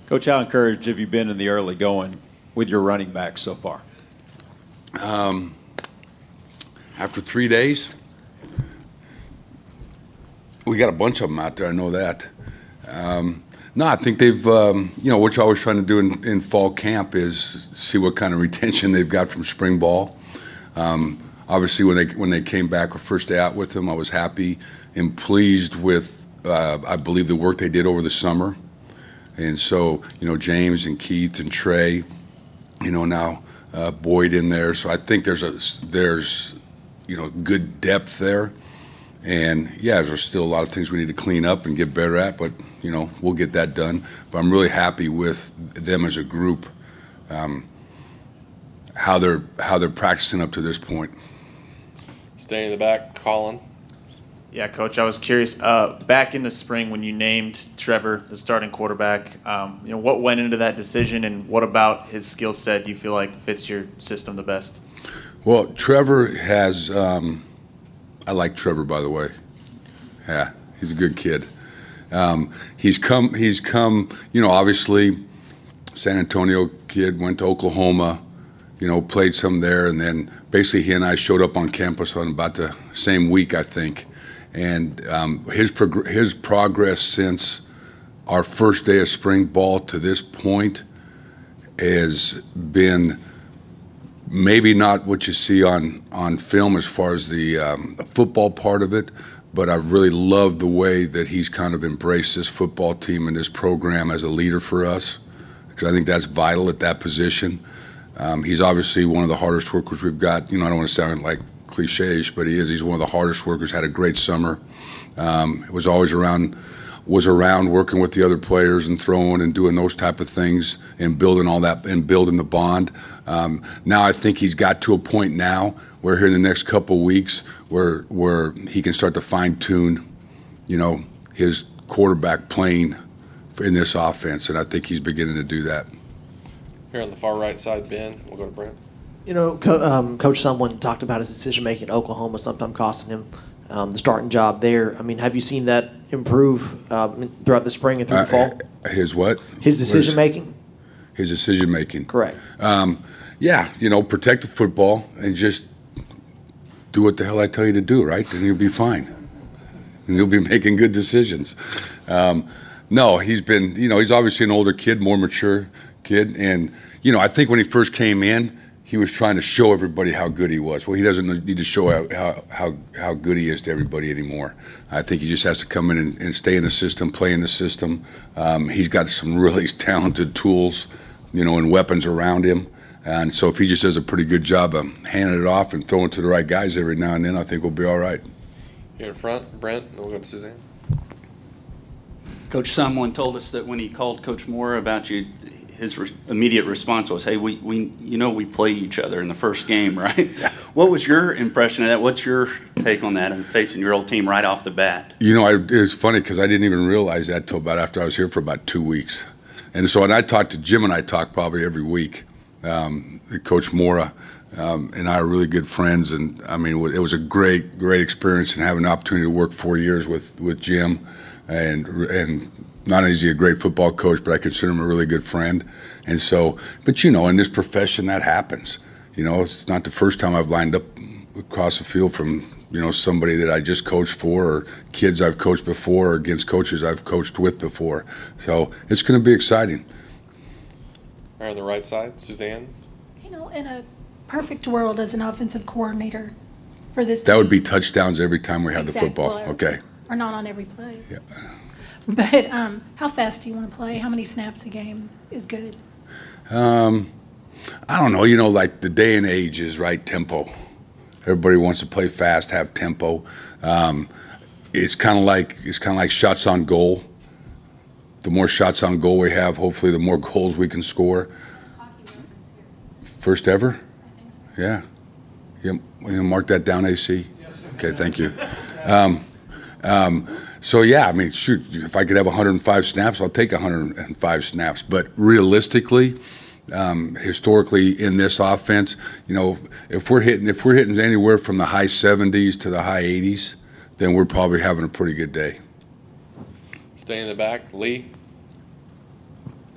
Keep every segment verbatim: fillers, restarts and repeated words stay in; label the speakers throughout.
Speaker 1: Coach, how encouraged have you been in the early going with your running backs so far?
Speaker 2: Um, after three days, we got a bunch of them out there. I know that. Um, no, I think they've, um, you know, what you're always trying to do in, in fall camp is see what kind of retention they've got from spring ball. Um, obviously, when they when they came back the first day out with them, I was happy and pleased with, uh, I believe, the work they did over the summer. And so, you know, James and Keith and Trey, you know, now uh, Boyd in there. So I think there's a there's, you know, good depth there. And yeah, there's still a lot of things we need to clean up and get better at, but you know, we'll get that done. But I'm really happy with them as a group, um, how they're how they're practicing up to this point.
Speaker 3: Staying in the back, Colin.
Speaker 4: Yeah, Coach, I was curious. Uh, back in the spring, when you named Trevor the starting quarterback, um, you know, what went into that decision, and what about his skill set do you feel like fits your system the best?
Speaker 2: Well, Trevor has. Um, I like Trevor, by the way. Yeah, he's a good kid. Um, he's come. He's come. You know, obviously, San Antonio kid, went to Oklahoma. You know, played some there, and then basically he and I showed up on campus on about the same week, I think. And um, his prog- his progress since our first day of spring ball to this point has been maybe not what you see on, on film as far as the, um, the football part of it, but I've really loved the way that he's kind of embraced this football team and this program as a leader for us, because I think that's vital at that position. Um, he's obviously one of the hardest workers we've got. You know, I don't want to sound like cliches, but he is. He's one of the hardest workers. Had a great summer. Um, was always around, was around working with the other players and throwing and doing those type of things and building all that and building the bond. Um, now I think he's got to a point now where here in the next couple of weeks where where he can start to fine tune, you know, his quarterback playing in this offense, and I think he's beginning to do that.
Speaker 3: Here on the far right side, Ben. We'll go to Brent.
Speaker 5: You know, Co- um, Coach Sumlin talked about his decision-making in Oklahoma sometimes costing him um, the starting job there. I mean, have you seen that improve um, throughout the spring and through the fall?
Speaker 2: Uh, his what?
Speaker 5: His decision-making?
Speaker 2: His decision-making.
Speaker 5: Correct.
Speaker 2: Um, yeah, you know, protect the football and just do what the hell I tell you to do, right? Then you'll be fine. And you'll be making good decisions. Um, no, he's been, you know, he's obviously an older kid, more mature kid. And, you know, I think when he first came in, he was trying to show everybody how good he was. Well, he doesn't need to show how how how good he is to everybody anymore. I think he just has to come in and, and stay in the system, play in the system. Um, he's got some really talented tools, you know, and weapons around him. And so if he just does a pretty good job of handing it off and throwing it to the right guys every now and then, I think we'll be all right.
Speaker 3: Here in front, Brent, and then we'll go to Suzanne.
Speaker 6: Coach Sumlin told us that when he called Coach Moore about you, his re- immediate response was, "Hey, we, we, you know, we play each other in the first game, right?" Yeah. What was your impression of that? What's your take on that and facing your old team right off the bat?
Speaker 2: You know, I, it was funny because I didn't even realize that till about after I was here for about two weeks. And so when I talked to Jim, and I talk probably every week, um, Coach Mora um, and I are really good friends. And, I mean, it was a great, great experience, and having an opportunity to work four years with, with Jim. And and not only is he a great football coach, but I consider him a really good friend. And so, but you know, in this profession, that happens. You know, it's not the first time I've lined up across the field from, you know, somebody that I just coached for, or kids I've coached before, or against coaches I've coached with before. So it's going to be exciting.
Speaker 3: Right on the right side, Suzanne.
Speaker 7: You know, in a perfect world as an offensive coordinator for this
Speaker 2: That
Speaker 7: team,
Speaker 2: would be touchdowns every time we have
Speaker 7: Exactly.
Speaker 2: the football.
Speaker 7: Well,
Speaker 2: Okay.
Speaker 7: or not on every play.
Speaker 2: Yeah.
Speaker 7: But um, how fast do you want to play? How many snaps a game is good?
Speaker 2: Um, I don't know. You know, like the day and age is right tempo. Everybody wants to play fast, have tempo. Um, it's kind of like it's kind of like shots on goal. The more shots on goal we have, hopefully, the more goals we can score. First ever? Yeah. You, you mark that down, A C? Okay, thank you. Um, um, so, yeah, I mean, shoot, if I could have one hundred five snaps, I'll take one hundred five snaps. But realistically, um, historically in this offense, you know, if we're hitting if we're hitting anywhere from the high seventies to the high eighties, then we're probably having a pretty good day.
Speaker 3: Stay in the back, Lee.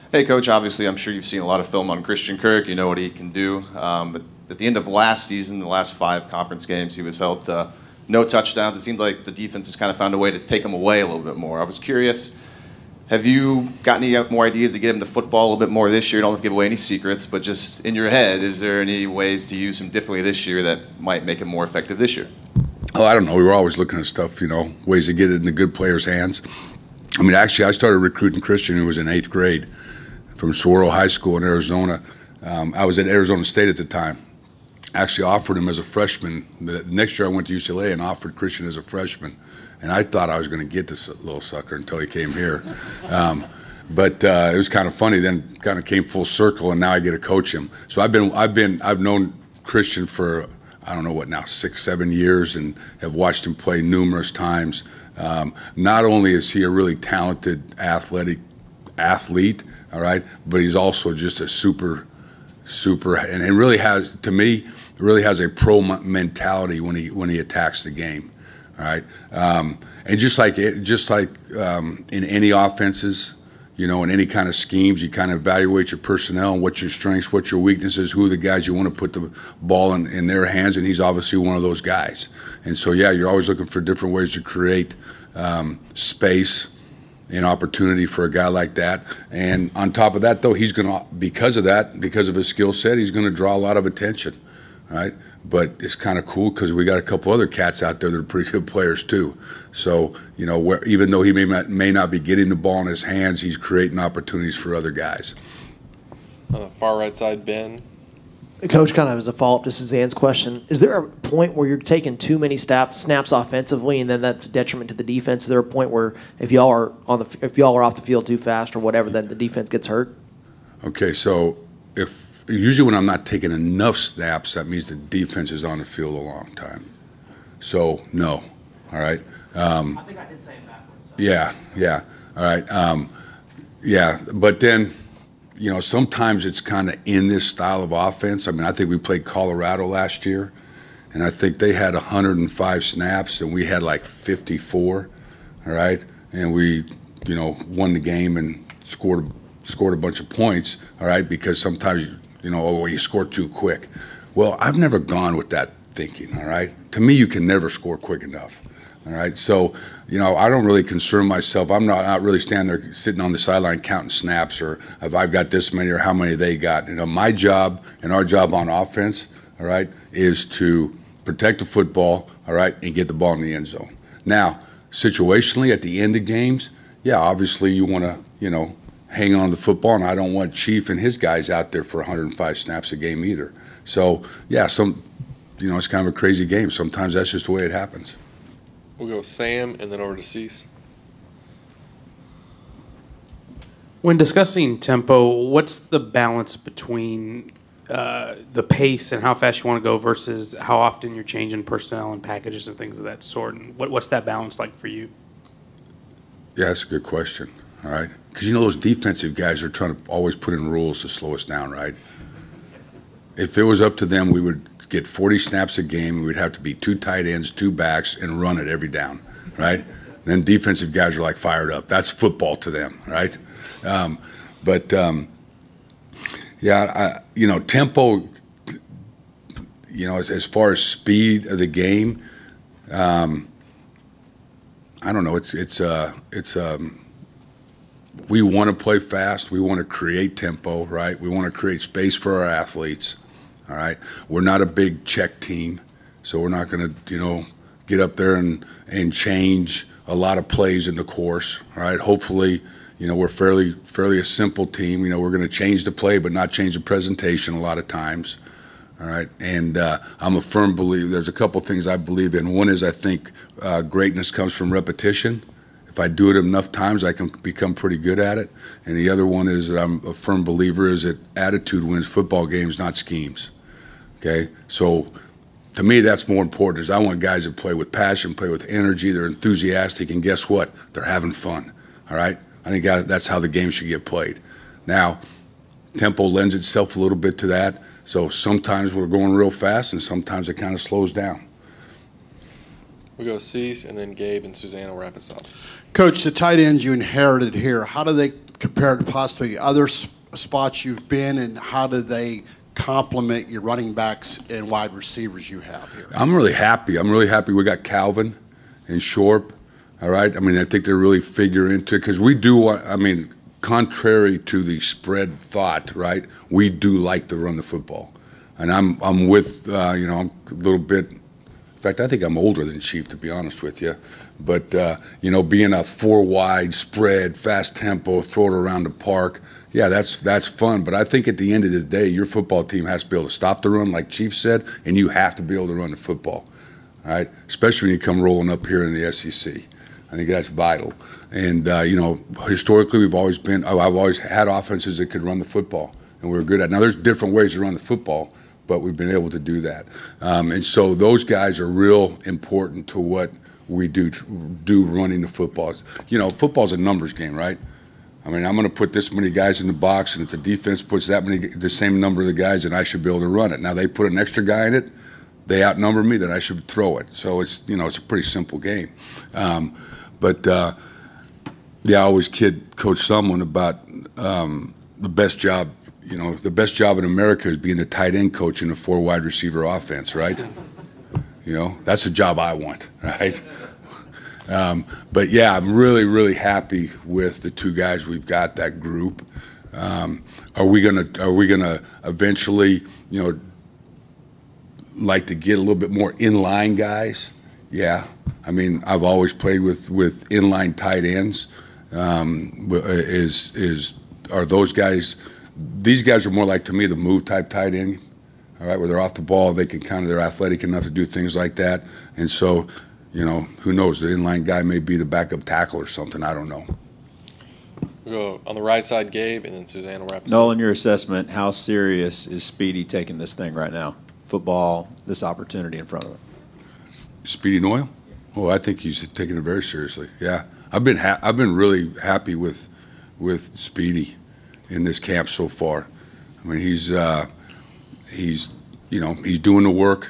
Speaker 8: Hey, Coach, obviously I'm sure you've seen a lot of film on Christian Kirk. You know what he can do. Um, but at the end of last season, the last five conference games, he was held to no touchdowns. It seemed like the defense has kind of found a way to take him away a little bit more. I was curious, have you got any more ideas to get him the football a little bit more this year? You don't have to give away any secrets, but just in your head, is there any ways to use him differently this year that might make him more effective this year?
Speaker 2: Oh, I don't know. We were always looking at stuff, you know, ways to get it in the good players' hands. I mean, actually, I started recruiting Christian when he was in eighth grade from Saguaro High School in Arizona. Um, I was at Arizona State at the time. Actually offered him as a freshman. The next year I went to U C L A and offered Christian as a freshman. And I thought I was going to get this little sucker until he came here. Um, but uh, it was kind of funny. Then kind of came full circle, and now I get to coach him. So I've been, I've been, I've known Christian for I don't know what now, six, seven years, and have watched him play numerous times. Um, not only is he a really talented, athletic athlete, all right, but he's also just a super, super, and it really has, to me, really has a pro mentality when he when he attacks the game, all right. Um, and just like it, just like um, in any offenses, you know, in any kind of schemes, you kind of evaluate your personnel and what your strengths, what your weaknesses, who are the guys you want to put the ball in, in their hands, and he's obviously one of those guys. And so, yeah, you're always looking for different ways to create um, space and opportunity for a guy like that. And on top of that, though, he's going to, because of that, because of his skill set, he's going to draw a lot of attention, right? But it's kind of cool because we got a couple other cats out there that are pretty good players too. So, you know, where, even though he may not, may not be getting the ball in his hands, he's creating opportunities for other guys.
Speaker 3: On the far right side, Ben.
Speaker 5: Coach, kind of as a follow-up to Suzanne's question, is there a point where you're taking too many snap, snaps offensively, and then that's a detriment to the defense? Is there a point where if y'all are on the if y'all are off the field too fast or whatever, then the defense gets hurt?
Speaker 2: Okay, so if usually when I'm not taking enough snaps, that means the defense is on the field a long time. So no, all right. Um,
Speaker 5: I think I did say it backwards. So.
Speaker 2: Yeah, yeah, all right. Um, yeah, but then, you know, sometimes it's kind of in this style of offense. I mean, I think we played Colorado last year, and I think they had one hundred five snaps, and we had like fifty-four, all right? And we, you know, won the game and scored scored a bunch of points, all right, because sometimes, you know, oh, well, you scored too quick. Well, I've never gone with that thinking, all right? To me, you can never score quick enough. All right, so, you know, I don't really concern myself. I'm not, not really standing there sitting on the sideline counting snaps or if I've got this many or how many they got. You know, my job and our job on offense, all right, is to protect the football, all right, and get the ball in the end zone. Now, situationally at the end of games, yeah, obviously you want to, you know, hang on to the football, and I don't want Chief and his guys out there for one hundred five snaps a game either. So, yeah, some, you know, it's kind of a crazy game. Sometimes that's just the way it happens.
Speaker 3: We'll go Sam and then over to Cease.
Speaker 9: When discussing tempo, what's the balance between uh, the pace and how fast you want to go versus how often you're changing personnel and packages and things of that sort? And what, what's that balance like for you?
Speaker 2: Yeah, that's a good question, all right? Because, you know, those defensive guys are trying to always put in rules to slow us down, right? If it was up to them, we would get forty snaps a game, and we'd have to be two tight ends, two backs, and run it every down, right? And then defensive guys are like fired up. That's football to them, right? Um, but, um, yeah, I, you know, tempo, you know, as, as far as speed of the game, um, I don't know. It's, it's, uh, it's, um, we want to play fast. We want to create tempo, right? We want to create space for our athletes. All right, we're not a big check team, so we're not going to, you know, get up there and, and change a lot of plays in the course. All right, hopefully, you know, we're fairly fairly a simple team. You know, we're going to change the play, but not change the presentation a lot of times. All right, and uh, I'm a firm believer. There's a couple things I believe in. One is I think uh, greatness comes from repetition. If I do it enough times, I can become pretty good at it. And the other one is that I'm a firm believer is that attitude wins football games, not schemes. Okay, so to me, that's more important. Is I want guys that play with passion, play with energy, they're enthusiastic, and guess what? They're having fun. All right, I think that's how the game should get played. Now, tempo lends itself a little bit to that. So sometimes we're going real fast, and sometimes it kind of slows down.
Speaker 3: We'll go Cease and then Gabe and Suzanne will wrap us up.
Speaker 10: Coach, the tight ends you inherited here, how do they compared to possibly other s- spots you've been, and how do they complement your running backs and wide receivers you have here?
Speaker 2: I'm really happy. I'm really happy we got Calvin and Shorp. All right. I mean, I think they really figure into it because we do. want- I mean, contrary to the spread thought, right? We do like to run the football, and I'm I'm with uh, you know I'm a little bit. In fact, I think I'm older than Chief, to be honest with you. But uh, you know, being a four wide spread, fast tempo, throw it around the park. Yeah, that's that's fun. But I think at the end of the day, your football team has to be able to stop the run, like Chief said, and you have to be able to run the football. All right, especially when you come rolling up here in the S E C. I think that's vital. And, uh, you know, historically we've always been, oh, I've always had offenses that could run the football, and we were good at it. Now, there's different ways to run the football, but we've been able to do that. Um, and so those guys are real important to what we do, do running the football. You know, football's a numbers game, right? I mean, I'm going to put this many guys in the box, and if the defense puts that many, the same number of the guys, then I should be able to run it. Now, they put an extra guy in it, they outnumber me, then I should throw it. So it's, you know, it's a pretty simple game. Um, but, uh, yeah, I always kid Coach someone about um, the best job, you know, the best job in America is being the tight end coach in a four wide receiver offense, right? You know, that's a job I want, right? Um, but, yeah, I'm really, really happy with the two guys we've got, that group. Um, are we gonna are we gonna eventually, you know, like to get a little bit more inline guys? Yeah. I mean, I've always played with, with inline tight ends. Um, is is are those guys? These guys are more like, to me, the move type tight end. All right, where they're off the ball, they can kind of they're athletic enough to do things like that. And so, you know, who knows? The inline guy may be the backup tackle or something. I don't know.
Speaker 3: We'll go on the right side, Gabe, and then Suzanne will wrap us
Speaker 1: Noel,
Speaker 3: up.
Speaker 1: in your assessment, how serious is Speedy taking this thing right now? Football, this opportunity in front of him.
Speaker 2: Speedy Noyle? Oh, I think he's taking it very seriously. Yeah, I've been ha- I've been really happy with with Speedy in this camp so far. I mean, he's uh, he's you know he's doing the work.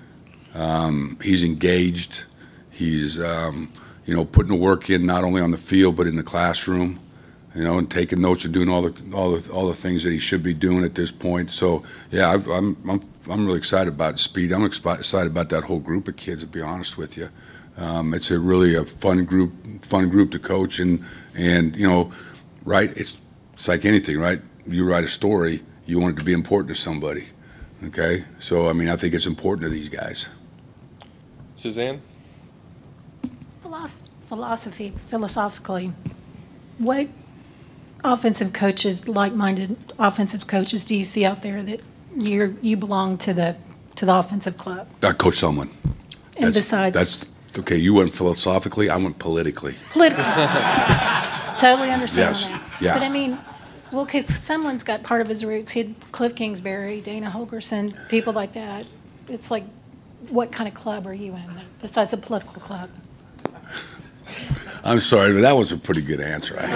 Speaker 2: Um, he's engaged. He's um, you know putting the work in not only on the field but in the classroom. You know, and taking notes and doing all the all the all the things that he should be doing at this point. So yeah, I, I'm I'm I'm really excited about Speed. I'm excited about that whole group of kids. To be honest with you, um, it's a really a fun group, fun group to coach, and and you know, right? It's it's like anything, right? You write a story, you want it to be important to somebody. Okay, so I mean, I think it's important to these guys.
Speaker 3: Suzanne?
Speaker 7: Philosophy, philosophy, philosophically, what offensive coaches, like-minded offensive coaches, do you see out there that you you belong to the to the offensive club?
Speaker 2: Uh, Coach Sumlin.
Speaker 7: And
Speaker 2: That's,
Speaker 7: besides,
Speaker 2: that's okay. You went philosophically. I went politically.
Speaker 7: politically, totally understand
Speaker 2: Yes,
Speaker 7: that.
Speaker 2: yeah.
Speaker 7: But I mean, well, because someone's got part of his roots. He had Cliff Kingsbury, Dana Holgerson, people like that. It's like, what kind of club are you in besides a political club?
Speaker 2: I'm sorry, but that was a pretty good answer. I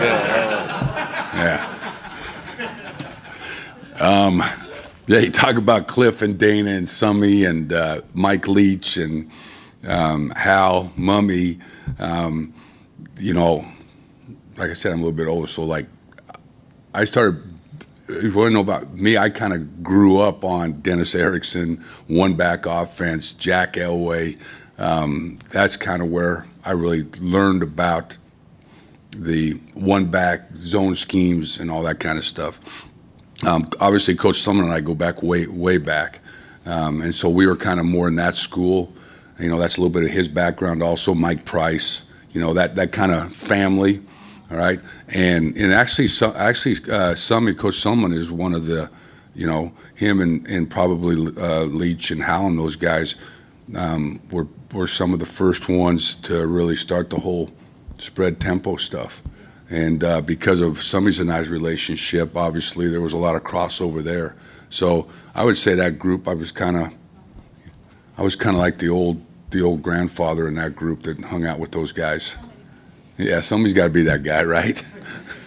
Speaker 2: had. Yeah. Um, yeah, you talk about Cliff and Dana and Summy and uh, Mike Leach and um, Hal, Mummy. Um, you know, like I said, I'm a little bit older, so like I started. If you want to know about me, I kind of grew up on Dennis Erickson, one back offense, Jack Elway. Um, that's kind of where I really learned about the one-back zone schemes and all that kind of stuff. Um, obviously, Coach Sumlin and I go back way, way back, um, and so we were kind of more in that school. You know, that's a little bit of his background. Also, Mike Price. You know, that that kind of family. All right, and and actually, so, actually, uh, Summy, Coach Sumlin is one of the, you know, him and and probably uh, Leach and Howland, those guys. Um, were were some of the first ones to really start the whole spread tempo stuff, and uh, because of Summy's and I's relationship, obviously there was a lot of crossover there. So I would say that group, I was kind of, I was kind of like the old the old grandfather in that group that hung out with those guys. Yeah, somebody's got to be that guy, right?